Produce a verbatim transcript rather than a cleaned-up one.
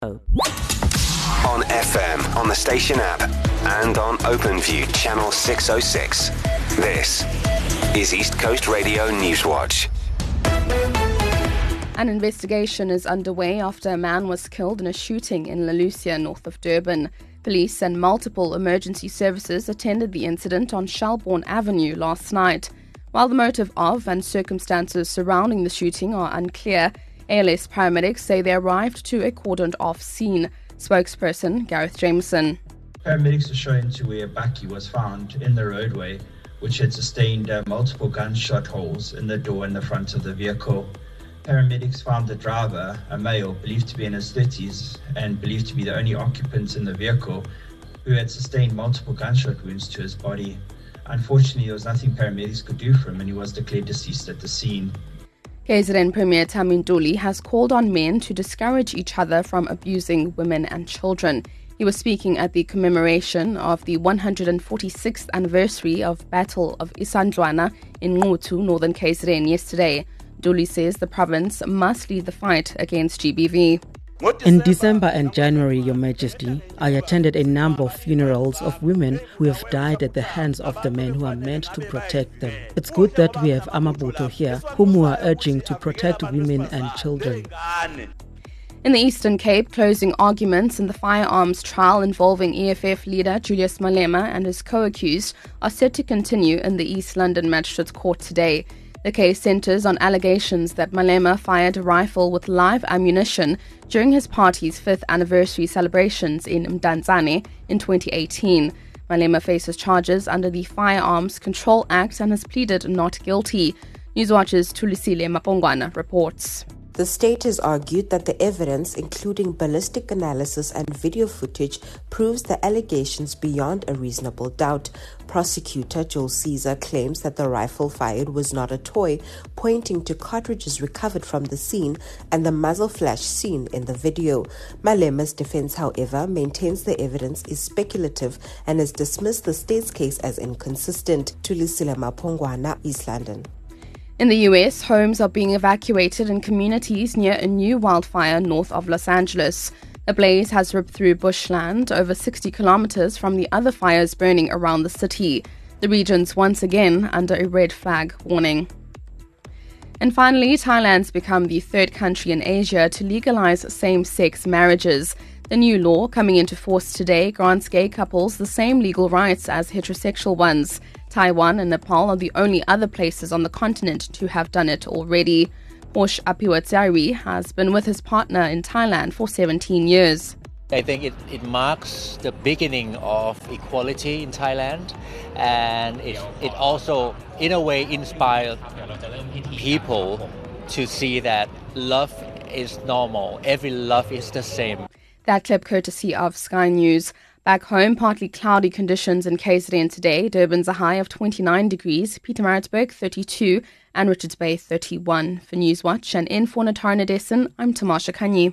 On F M, on the station app, and on OpenView channel six oh six. This is East Coast Radio Newswatch. An investigation is underway after a man was killed in a shooting in La Lucia, north of Durban. Police and multiple emergency services attended the incident on Shelbourne Avenue last night. While the motive of and circumstances surrounding the shooting are unclear, A L S paramedics say they arrived to a cordoned-off scene. Spokesperson Gareth Jameson. Paramedics were shown to where Bucky was found in the roadway, which had sustained uh, multiple gunshot holes in the door and the front of the vehicle. Paramedics found the driver, a male believed to be in his thirties and believed to be the only occupant in the vehicle, who had sustained multiple gunshot wounds to his body. Unfortunately, there was nothing paramedics could do for him and he was declared deceased at the scene. K Z N Premier Thami Ntuli has called on men to discourage each other from abusing women and children. He was speaking at the commemoration of the one hundred forty-sixth anniversary of Battle of Isandlwana in Ngutu, northern K Z N yesterday. Ntuli says the province must lead the fight against G B V. In December and January, Your Majesty, I attended a number of funerals of women who have died at the hands of the men who are meant to protect them. It's good that we have Amabuto here, whom we are urging to protect women and children. In the Eastern Cape, closing arguments in the firearms trial involving E F F leader Julius Malema and his co-accused are set to continue in the East London Magistrates Court today. The case centres on allegations that Malema fired a rifle with live ammunition during his party's fifth anniversary celebrations in Mdantsane in twenty eighteen. Malema faces charges under the Firearms Control Act and has pleaded not guilty. Newswatch's Thulisile Mapongwana reports. The state has argued that the evidence, including ballistic analysis and video footage, proves the allegations beyond a reasonable doubt. Prosecutor Joel Caesar claims that the rifle fired was not a toy, pointing to cartridges recovered from the scene and the muzzle flash seen in the video. Malema's defense, however, maintains the evidence is speculative and has dismissed the state's case as inconsistent. Thulisile Mapongwana, East London. In the U S, homes are being evacuated in communities near a new wildfire north of Los Angeles. The blaze has ripped through bushland over sixty kilometers from the other fires burning around the city. The region's once again under a red flag warning. And finally, Thailand's become the third country in Asia to legalize same-sex marriages. The new law, coming into force today, grants gay couples the same legal rights as heterosexual ones. Taiwan and Nepal are the only other places on the continent to have done it already. Posh Apiwatsari has been with his partner in Thailand for seventeen years. I think it, it marks the beginning of equality in Thailand, and it, it also, in a way, inspires people to see that love is normal. Every love is the same. That clip courtesy of Sky News. Back home, partly cloudy conditions in K Z N today. Durban's a high of twenty-nine degrees, Pietermaritzburg thirty-two, and Richards Bay thirty-one. For Newswatch and in for Natarna Dessen, I'm Tamasha Kanyi.